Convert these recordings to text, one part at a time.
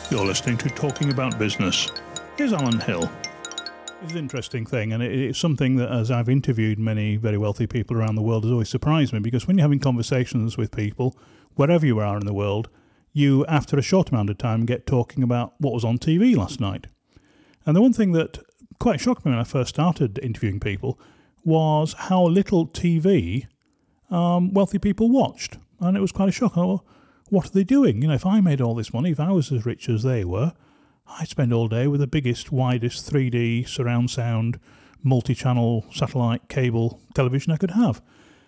You're listening to Talking About Business. Here's Alan Hill. It's an interesting thing, and it's something that, as I've interviewed many very wealthy people around the world, has always surprised me, because when you're having conversations with people, wherever you are in the world, you, after a short amount of time, get talking about what was on TV last night. And the one thing that quite shocked me when I first started interviewing people was how little TV wealthy people watched. And it was quite a shock. I thought, well, what are they doing? You know, if I made all this money, if I was as rich as they were, I'd spend all day with the biggest, widest 3D surround sound, multi-channel satellite cable television I could have.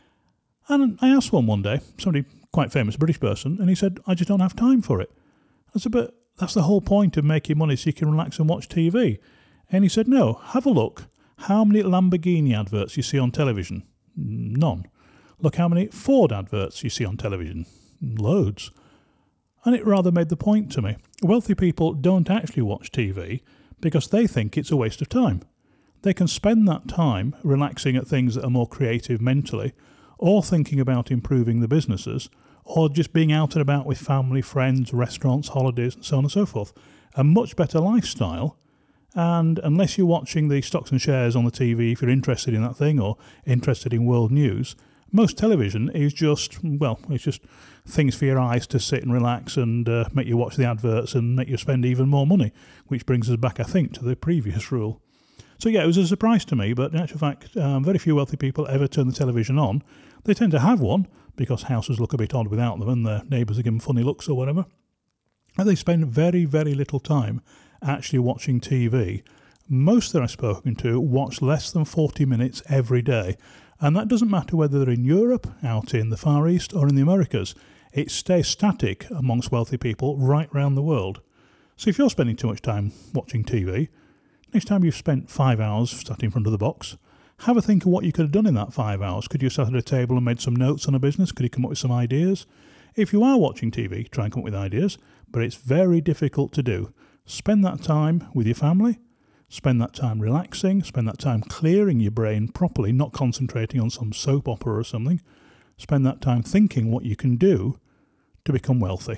And I asked one day, somebody quite famous British person, and he said, I just don't have time for it. I said, but that's the whole point of making money, so you can relax and watch TV. And he said, no, have a look. How many Lamborghini adverts you see on television? None. Look how many Ford adverts you see on television. Loads. And it rather made the point to me. Wealthy people don't actually watch TV because they think it's a waste of time. They can spend that time relaxing at things that are more creative mentally, or thinking about improving the businesses, or just being out and about with family, friends, restaurants, holidays, and so on and so forth. A much better lifestyle. And unless you're watching the stocks and shares on the TV, if you're interested in that thing or interested in world news, most television is just, well, it's just things for your eyes to sit and relax and make you watch the adverts and make you spend even more money, which brings us back, I think, to the previous rule. So yeah, it was a surprise to me, but in actual fact, very few wealthy people ever turn the television on. They tend to have one because houses look a bit odd without them and their neighbours are giving funny looks or whatever. And they spend very, very little time actually watching TV. Most that I've spoken to watch less than 40 minutes every day. And that doesn't matter whether they're in Europe, out in the Far East, or in the Americas. It stays static amongst wealthy people right around the world. So if you're spending too much time watching TV, next time you've spent 5 hours sat in front of the box, have a think of what you could have done in that 5 hours. Could you have sat at a table and made some notes on a business? Could you come up with some ideas? If you are watching TV, try and come up with ideas, but it's very difficult to do. Spend that time with your family. Spend that time relaxing, spend that time clearing your brain properly, not concentrating on some soap opera or something. Spend that time thinking what you can do to become wealthy.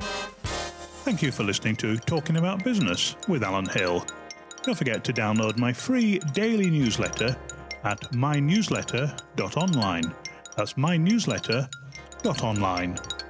Thank you for listening to Talking About Business with Alan Hill. Don't forget to download my free daily newsletter at mynewsletter.online. That's mynewsletter.online.